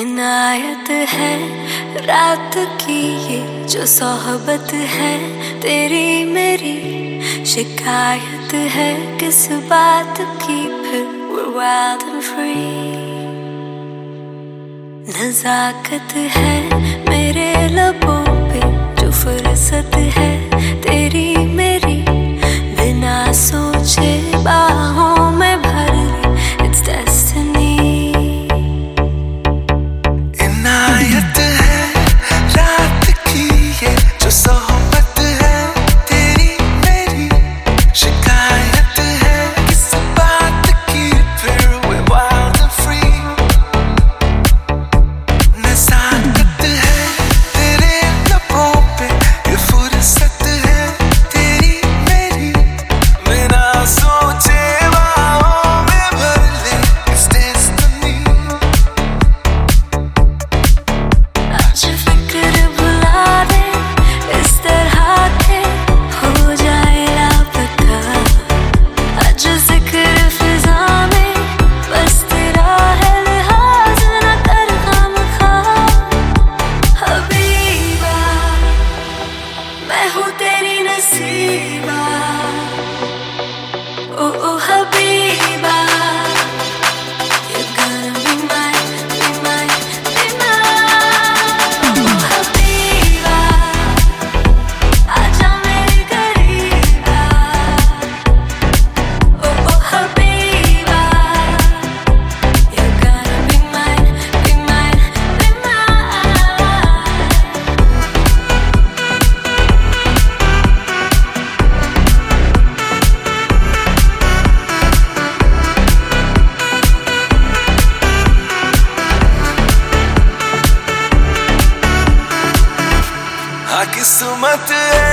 इनायत है रात की ये जो सोहबत है तेरी मेरी, शिकायत है किस बात की फिर we're wild and free। नजाकत है मेरे लबों पे जो फुर्सत है तेरी मेरी, बिना सोचे बाहों में भर ले it's destiny। इनायत है रात की ये जो सोहबत है तेरी मेरी, शिकायत है किस बात की फिर we're wild and free। नज़ाकत है तेरे लबों पे ये फुर्सत है तेरी मेरी, बिना सोचे बाहों में भर ले it's destiny। आज फिक्र भुला दे इस तरह के हो जाए लापता, आज जिक्र फिजा में बस तेरा है लिहाज न कर खामखा। हबीबा मैं हूँ तेरी नसीबा, ओ ओ हबीबा you're gonna be mine, be mine, be mine। ओ हबीबा आजा मेरे करीबा, ओ ओ हबीबा you're gonna be mine, be mine, be mine। हाँ किस्मत है